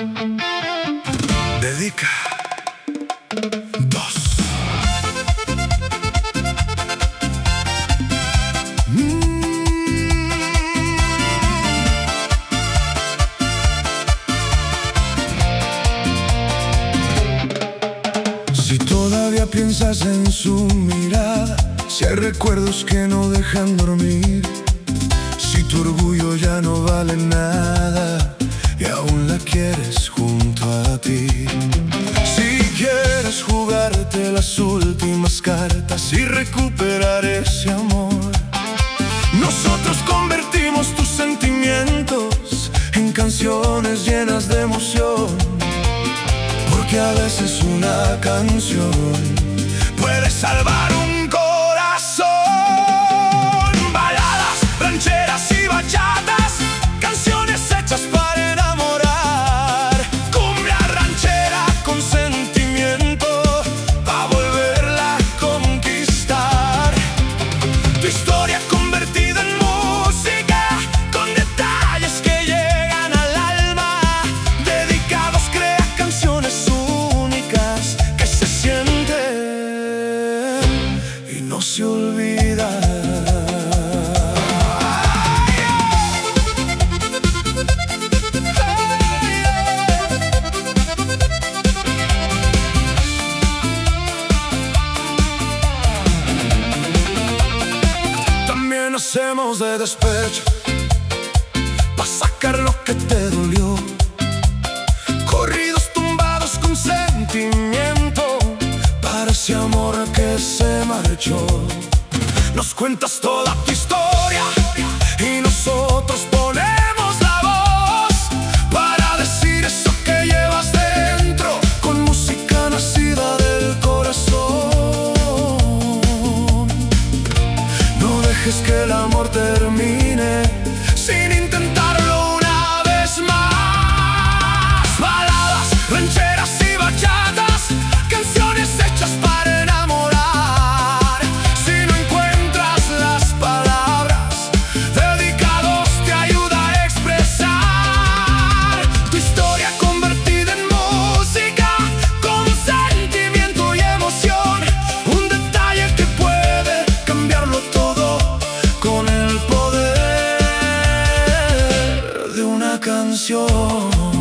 Dedica 2. Si todavía piensas en su mirada, si hay recuerdos que no dejan dormir, si tu orgullo ya no vale nada y aún la quieres junto a ti, si quieres jugarte las últimas cartas y recuperar ese amor, nosotros convertimos tus sentimientos en canciones llenas de emoción, porque a veces una canción puede salvar un corazón. Baladas, rancheras y bachatas, canciones hechas para enamorar. Cumbia ranchera con sentimiento, pa' volverla a conquistar. Tu historia convertida en música, con detalles que llegan al alma. Dedicados crea canciones únicas que se sienten y no se olvidan. También hacemos de despecho pa' sacar lo que te dolió. Corridos tumbados con sentimiento para ese amor que se marchó. Nos cuentas toda tu historia y nosotros ponemos la voz para decir eso que llevas dentro, con música nacida del corazón. No dejes que el amor termine sin intentarlo una vez más. Baladas, rancheras y bachatas, canciones hechas para enamorar. Si no encuentras las palabras, Dedicados te ayuda a expresar tu historia convertida en música, con sentimiento y emoción. Un detalle que puede cambiarlo todo, con el poder de una canción.